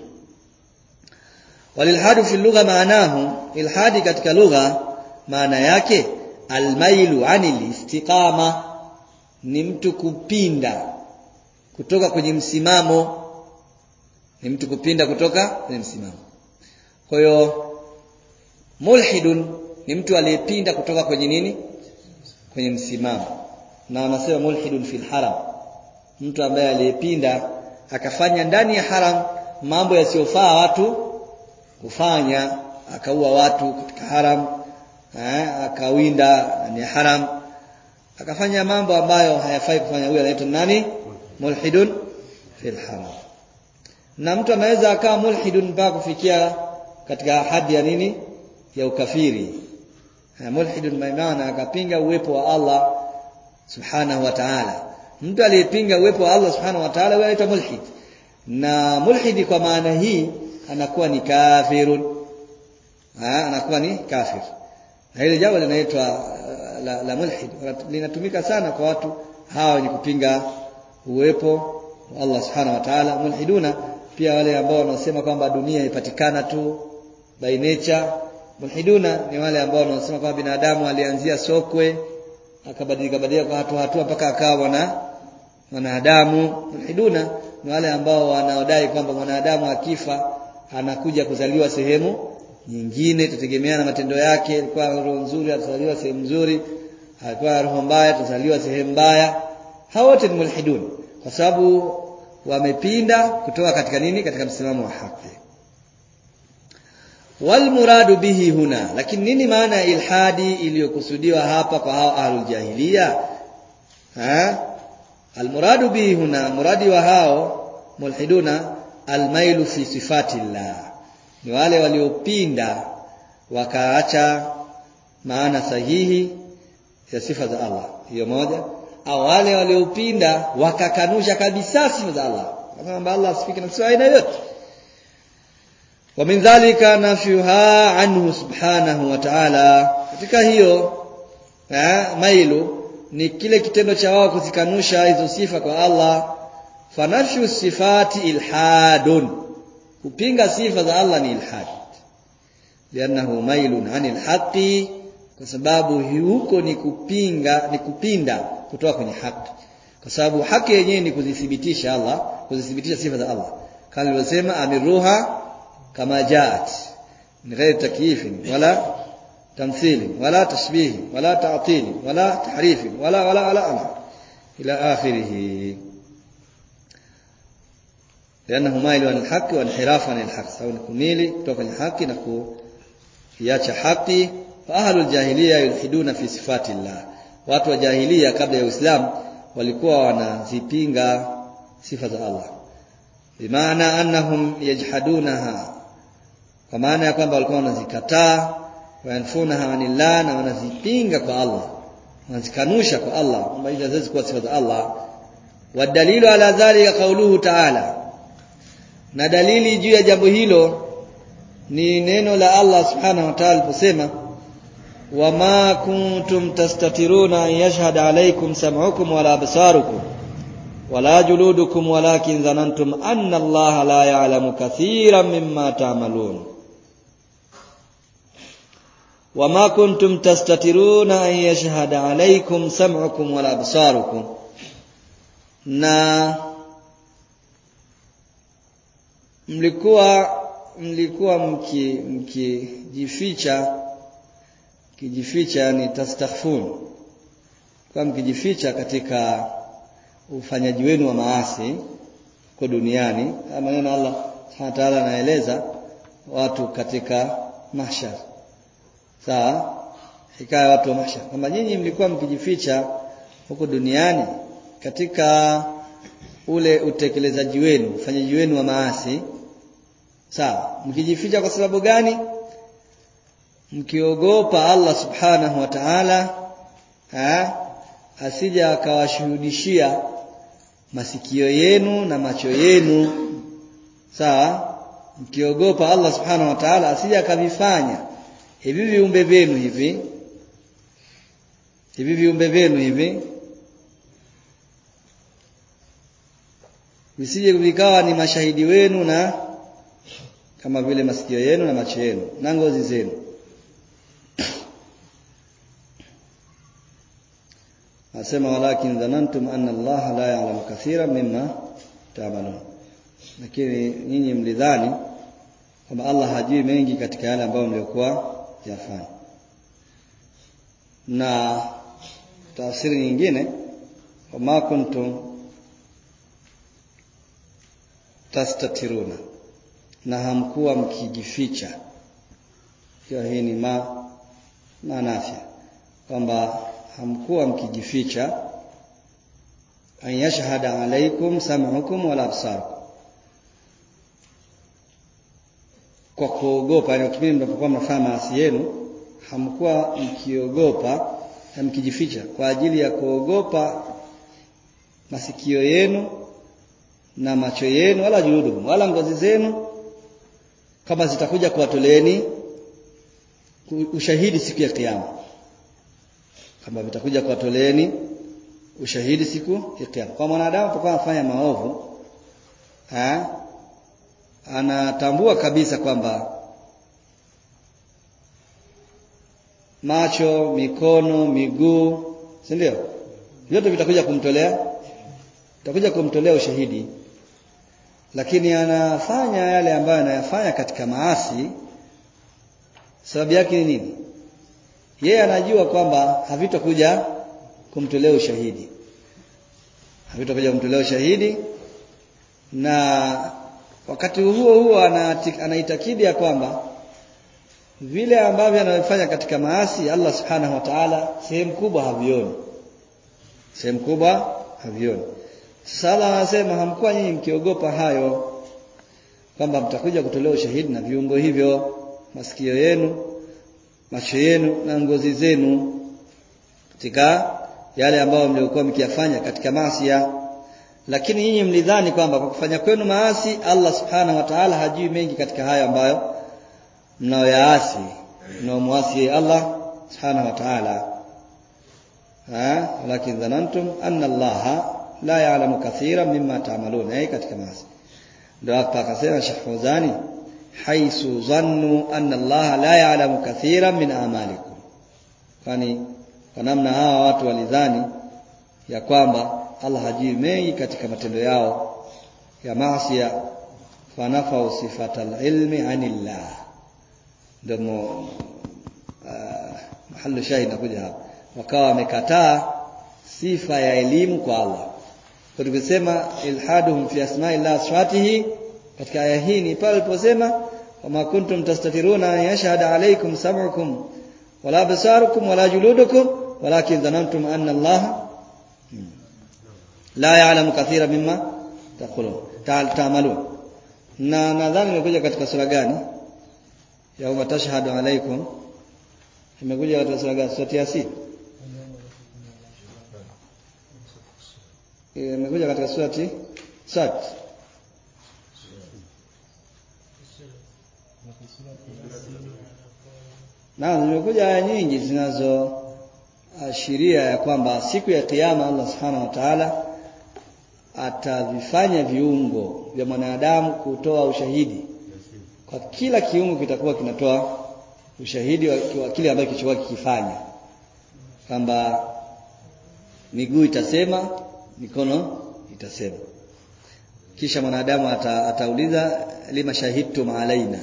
Walilhadu fi lugha maanahu, ilhadi katika lugha maana yake almailu anil istiqama, ni mtu kupinda kutoka kwenye msimamo, ni mtu kupinda kutoka kwenye msimamo. Kwa hiyo mulhidun ni mtu aliyepinda kutoka kwenye nini? Kwenye msimamo. Na wanasema mulhidun fil haram, mtu ambaye aliyepinda akafanya ndani ya haram mambo yasiyofaa watu kufanya, akaua watu katika haram, eh, akawinda ndani ya haram, akafanya mambo ambayo hayafai kufanya. Huyo anaitwa nani? Mulhidun fil haram. Na mtu anaweza akawa mulhidun mpaka kufikia katika hadi ya nini? Ya ukafiri. Ha, mulhidun maana akapinga uwepo wa Allah subhanahu wa ta'ala. Mtu aliyepinga uwepo wa Allah subhanahu wa ta'ala huyo anaitwa mulhid. Na mulhidi kwa maana hii anakuwa ni kafirun. Ha, anakuwa ni kafir. Na ile jambo linaitwa la, la mulhid linatumika sana kwa watu hawa wenye kupinga uwepo wa Allah subhanahu wa ta'ala. Mulhiduna pia wale ambao wanasema kwamba dunia ipatikana tu by nature. Mulhiduna ni wale ambao wanasema kwamba binadamu alianzia sokwe akabadilika badilika kwa hatua hatua mpaka akawa na wanadamu. Mulhiduna ni wale ambao wanaodai kwamba mwanadamu akifa anakuja kuzaliwa sehemu nyingine, tutegemeana na matendo yake. Alikuwa roho nzuri atazaliwa sehemu nzuri, alikuwa roho mbaya atazaliwa sehemu mbaya. Hao wote ni mulhidun kwa sababu wamepinda kutoka katika nini? Katika msimamo wa haki. Wal muradu bihi huna, lakini nini maana ya ilhadi iliyokusudiwa hapa kwa hao ahlul jahiliya? Ha? Al muradu bihi huna, muradi wa hao mulhiduna almailu fi sifatillah, ni wale waliopinda wakaacha maana sahihi ya sifa za Allah. Hiyo moja. Au wale waliopinda wakakanusha kabisa sifa za Allah, kwamba Allah asifiki na sifa aina yote. Wa min dhalika nafyuha anhu subhanahu wa ta'ala, katika hiyo eh, mailu ni kile kitendo cha wao kuzikanusha hizo sifa kwa Allah. Fanafyu sifati ilhadun, kupinga sifa za Allah ni ilhad, lianahu mailun anil haqi, kwa sababu huko ni kupinga, ni kupinda kutoka kwenye haki, kwa sababu haki yenyewe ni kuzithibitisha Allah, kuzithibitisha sifa za Allah. Kama alivyosema amiruha kama jaat, ni ghairi takyifin wala tamthili wala tashbihi wala ta'tili wala tahrifi wala wala wala ala ila akhirih, lianahu mailu anil haqi wa inhirafa anil haqi, sawa ni kumili kutoka kwenye haki na kuiacha haki. Fa ahlul jahiliya yulhiduna fi sifatillah, watu wa jahiliya kabla ya Uislamu walikuwa wanazipinga sifa za Allah, bimaana annahum yajhadunaha, kwa maana ya kwamba walikuwa wanazikataa, wayanfunaha anillah, na wanazipinga kwa Allah, wanazikanusha kwa Allah kwamba hizo haziwezi kuwa sifa za Allah. Wadalilu ala dhalika qawluhu ta'ala, na dalili juu ya jambo hilo ni neno la Allah subhanahu wa ta'ala aliposema wama kuntum tastatiruna an yashhada alaykum sam'ukum wala absarukum wala juludukum walakin dhanantum anna Allaha la ya'lamu kathiran mimma ta'malun. Wama kuntum tastatiruna an yashhada alaykum sam'ukum wala absarukum, na mlikuwa mlikuwa mki mkijificha kijificha ni tastakhfun, kwa mkijificha katika ufanyaji wenu wa maasi kwa duniani. Kama neno Allah Subhanahu wa ta'ala anaeleza watu katika mahshar, sawa, hikaya watu wa mahshar, kama nyinyi mlikuwa mkijificha huko duniani katika ule utekelezaji wenu, ufanyaji wenu wa maasi, sawa, mkijificha kwa sababu gani? Mkiogopa Allah subhanahu wa ta'ala eh asija akawashuhudishia masikio yenu na macho yenu, sawa. Mkiogopa Allah subhanahu wa ta'ala asija akavifanya hivi viumbe vyenu hivi hivi viumbe vyenu hivi visije vikawa ni mashahidi wenu, na kama vile masikio yenu na macho yenu na ngozi zenu. Asema walakin dhanantum anna Allah la ya'lamu kathiran mimma ta'malun, lakini nyinyi mlidhani kwamba Allah hajui mengi katika yale ambayo mliokuwa yafanya. Na tafsiri nyingine, wama kuntum tastatiruna, na hamkuwa mkijificha. Hiyo hii ni ma maanafia, kwamba hamkuwa mkijificha an yashhada alaykum sam'ukum wala absarukum, kwa kuogopa. Ni kipindi mnapokuwa mnafanya maasi yenu, hamkuwa mkiogopa na mkijificha kwa ajili ya kuogopa masikio yenu na macho yenu, wala juludukum, wala ngozi zenu, kama zitakuja kuwatoleeni ushahidi siku ya kiyama, kama vitakuja kuwatoleeni ushahidi siku ya kiyama. Kwa mwanadamu atakuwa anafanya maovu, eh anatambua kabisa kwamba macho, mikono, miguu, si ndio, vyote vitakuja kumtolea vitakuja kumtolea ushahidi, lakini anafanya yale ambayo anayafanya katika maasi. Sababu yake ni nini? Yeye anajua kwamba havitakuja kumtolea ushahidi, havitakuja kumtolea ushahidi, na wakati huo huo anaitakidi ya kwamba vile ambavyo anafanya katika maasi Allah subhanahu wa ta'ala sehemu kubwa havioni, sehemu kubwa havioni. Sasa Allah anasema hamkuwa nyinyi mkiogopa hayo, kwamba mtakuja kutolewa ushahidi na viungo hivyo, masikio yenu, macho yenu na ngozi zenu, katika yale ambayo mliokuwa mkiyafanya katika maasi. Lakini nyinyi mlidhani kwamba kwa kufanya kwenu maasi Allah subhanahu wa ta'ala hajui mengi katika hayo ambayo mnaoyaasi, mnaomuasi Allah subhanahu wa ta'ala. Ha, walakin dhanantum anna Allah la ya'lamu kathiran mimma ta'malun, ay katika maasi. Ndio hapa akasema Sheikh Fawzani, haisu dhannu anna Allah la ya'lamu kathiran min a'malikum, kwani kwa namna hawa watu walidhani ya kwamba Allah hajui mengi katika matendo yao ya maasi, fanafa sifatal ilmi anillah. Ndio mahali shahidi nakuja hapa, wakawa wamekataa sifa ya elimu kwa Allah. Kwa tukisema ilhaduhum fi asma'illah sifatihi, katika aya hii ni pale aliposema wama kuntum tastatiruna an yashhada alaykum sam'ukum wala absarukum wala juludukum walakin dhanantum anna Allah la ya'lamu kathira mimma taqulun ta'malun. Na nadhani imekuja katika sura gani? Yauma tashhadu alaykum, imekuja katika sura gani? Sura Yasin. Imekuja katika surati Sad. Na zimekuja aya nyingi zinazoashiria ya kwamba siku ya kiyama Allah Subhanahu wa Ta'ala atavifanya viungo vya mwanadamu kutoa ushahidi. Kwa kila kiungo kitakuwa kinatoa ushahidi wa kile ambacho kilichokuwa kikifanya. Kwamba miguu itasema, mikono itasema. Kisha mwanadamu ata, atauliza lima shahidtum alaina.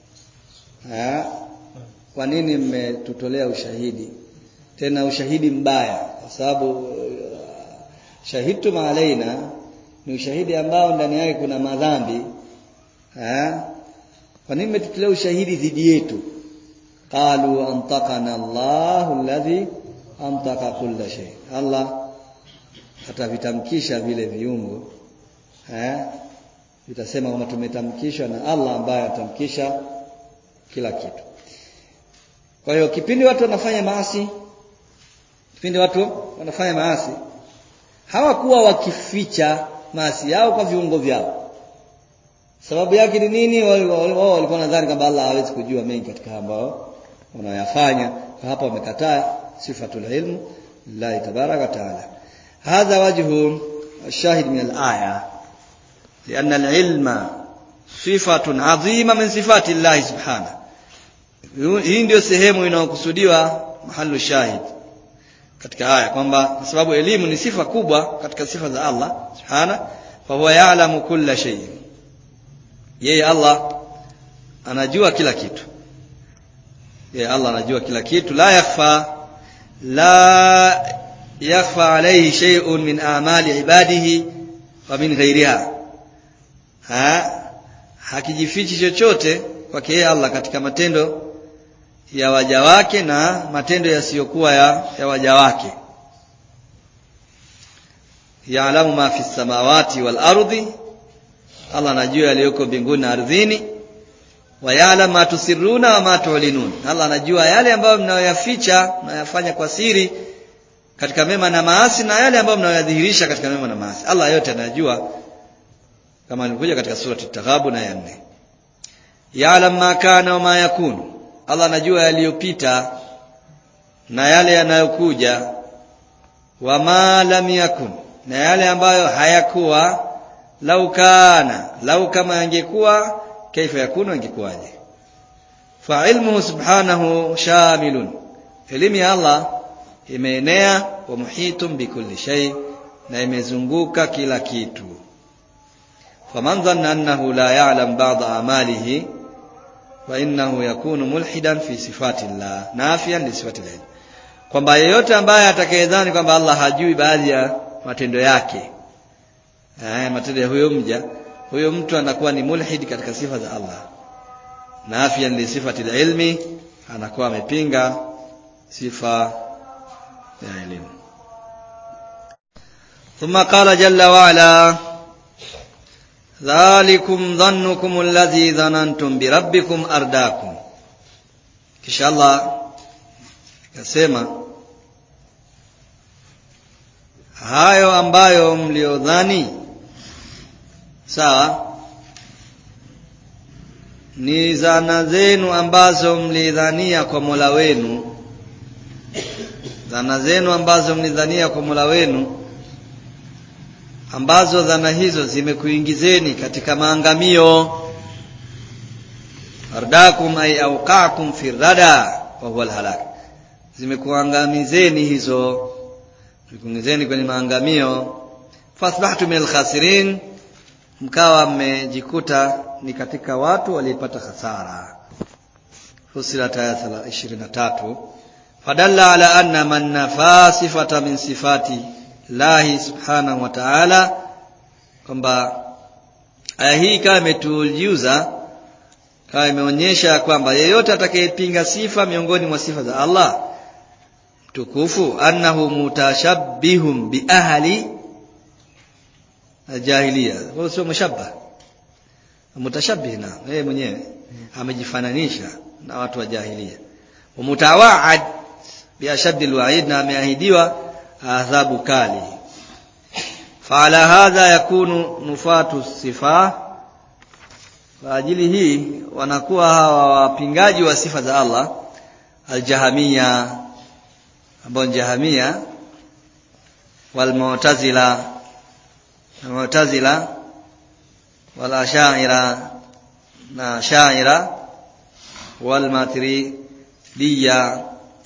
Ha? Kwa nini mmetutolea ushahidi? Tena ushahidi mbaya, kwa sababu shahidtum alaina ni ushahidi ambao ndani yake kuna madhambi. Ha? Kwa nini mmetutolea ushahidi dhidi yetu? Qalu antaqana Allahu alladhi antaqa kulla shay. Allah atavitamkisha vile viungo. Eh? Vitasema kwamba tumetamkishwa na Allah ambaye atamkisha kila kitu. Kwa hiyo kipindi watu wanafanya maasi, kipindi watu wanafanya maasi, hawakuwa wakificha maasi yao kwa viungo vyao. Sababu yake ni nini? Wao walikuwa nadhani kwamba Allah hawezi kujua mengi katika ambao wanayafanya. Kwa hapo wamekataa sifatul ilm lillahi tabaraka taala. Hadha wajhu الشاهد من الآية لأن العلم صفة عظيمة من صفات الله سبحانه. Hii ndio sehemu inayokusudiwa mahalu shahid katika aya kwamba kwa sababu elimu ni sifa kubwa katika sifa za Allah subhanahu, fa huwa ya'lamu kulla shay. Yeye Allah anajua kila kitu. Yeye Allah anajua kila kitu, la yakhfa la yakhfa alayhi shay'un min a'mali ibadihi wa min ghayriha. Ha hakijifichi chochote kwake yeye Allah katika matendo ya waja wake na matendo yasiyokuwa ya, ya waja wake. Ya'lamu ma fi samawati wal ardi, Allah anajua yaliyoko mbinguni na ardhini. Wa ya'lamu ma tusirruna wa ma tu'linun, Allah anajua yale ambayo mnayoyaficha mnayafanya kwa siri katika mema na maasi, na yale ambayo mnayoyadhihirisha katika mema na maasi. Allah yote anajua, kama ilivyokuja katika surati At-Taghabun aya nne. Ya'lamu ma kana wa ma yakunu, Allah anajua yaliyopita na yale yanayokuja. Wa ma lam yakun, na yale ambayo hayakuwa. Lau kana, lau kama yangekuwa, kaifa yakunu, ingekuwaje. Fa ilmuhu subhanahu shamilun, elimu ya Allah imeenea, wa muhitum bikulli shay, na imezunguka kila kitu. Faman dhanna annahu la ya'lam ba'd a'malihi wa innahu yakunu mulhidan fi sifati Allah nafiyan li sifati Allah, kwamba yeyote ambaye atakayedhani kwamba Allah hajui baadhi ya matendo yake, eh matendo ya huyo mja, huyo mtu anakuwa ni mulhid katika sifa za Allah, nafiyan li sifati ilmi, anakuwa amepinga sifa ya elimu. Thumma qala jalla wa ala dhalikum dhannukum alladhi dhanantum bi rabbikum ardaakum. Kisha Allah akasema hayo ambayo mliodhani, sawa, ni zana zenu ambazo mlidhania kwa Mola wenu, dhana zenu ambazo mlidhania kwa Mola wenu, ambazo dhana hizo zimekuingizeni katika maangamio. Ardakum ay awqakum fi rada wa huwa alhalak, zimekuangamizeni hizo, zimekuingizeni kwenye maangamio. Fasbahtu min alkhasirin, mkawa mmejikuta ni katika watu waliopata hasara. Fusilat aya ishirini na tatu. Fadalla ala anna man nafa sifata min sifati Allahi subhanahu wa ta'ala, kwamba aya hii kama imetujuza, kama imeonyesha kwamba yeyote atakayepinga sifa miongoni mwa sifa za Allah mtukufu, annahu mutashabbihum bi ahli jahiliya. Wao sio mushabbah, mutashabbih, na yeye mwenyewe amejifananisha na watu wa jahiliya. Wa mutawaad bi ashaddil wa'id, na ameahidiwa adhabu kali. فعلى هذا يكون نفاة الصفات kwa ajili hii wanakuwa hawa wapingaji wa sifa za Allah al-Jahamia ambao Jahamia wal Mu'tazila Mu'tazila wal Ash'ira na Ash'ira wal Maturidiyya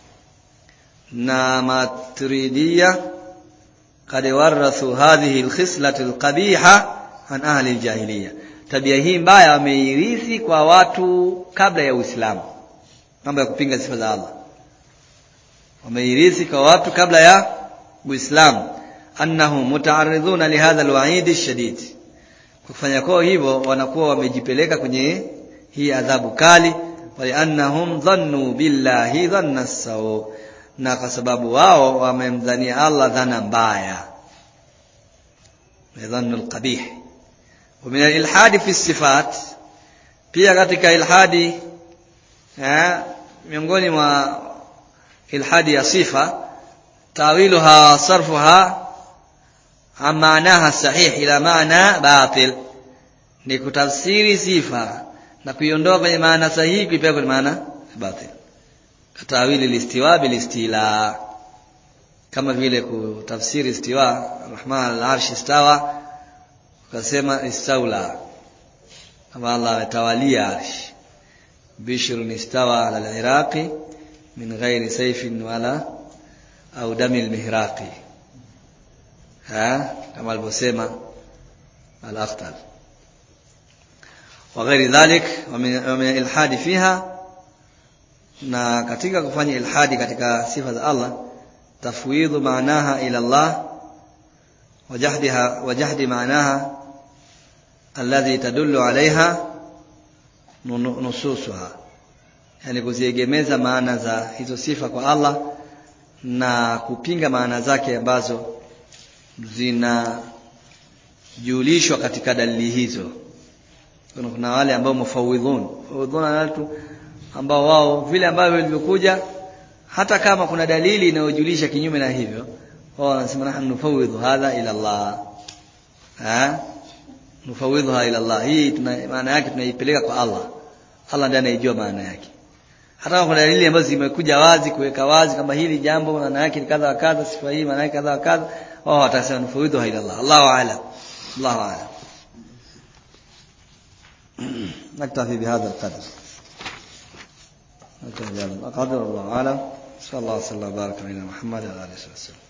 na Maturidiyya قد ورثوا هذه الخصلة القبيحة عن أهل الجاهلية. tabia hii mbaya wameirithi kwa watu kabla ya Uislamu, mambo ya kupinga sifa za Allah wameirithi kwa watu kabla ya Uislamu, annahum muta'arriduna li hadha alwa'id ash-shadid. Kufanya kwao hivyo wanakuwa wamejipeleka kwenye hii adhabu kali, wa annahum dhannu billahi dhanna as-saw, na kwa sababu wao wamemdhania Allah dhana mbaya, dhannu al-qabih. ومن الالحاد في الصفات pia katika ilhadi eh miongoni mwa ilhadi ya sifa tawiluha sarfuha an maanaha sahih ila maana batil, ni kutafsiri sifa na kuiondoa kwenye maana sahihi kuipeleka kwenye maana batil. Katawili listiwa bil istila, kama vile kutafsiri istiwa Rahman al-Arsh istawa kasema istaula, kama Allah ametawalia arsh. Bishrun istawa ala al-Iraqi min ghairi sayfin wala au damil mihraqi, ha kama alivyosema al-Akhtal wa ghairi dhalik. wa min ilhadi fiha, na katika kufanya ilhadi katika sifa za Allah tafwidhu maanaha ila Allah wajahdiha wajahdi maanaha alladhi tadullu alaiha nususuha, yani kuziegemeza maana za hizo sifa kwa Allah na kupinga maana zake ambazo zinajulishwa katika dalili hizo. Kuna kuna wale ambao mufawidhun mufawidhun watu ambao wao vile ambavyo vilivyokuja, hata kama kuna dalili inayojulisha kinyume na hivyo, wao wanasema nahnu nufawidhu hadha ila Allah, ha nufawidhuha ila Allah. Hii tuna maana yake tunaipeleka kwa Allah, Allah ndiye anayejua maana yake. Hata kama kuna dalili ambazo zimekuja wazi kuweka wazi kama hili jambo maana yake ni kadha kadha, sifa hii maana yake kadha kadha, wao watasema nufawidhuha ila Allah. Allahu a'lam. Allahu a'lam. نكتفي بهذا القدر. نكتفي بهذا القدر. الله أعلم. صلى الله وسلم وبارك على محمد وعلى آله وصحبه.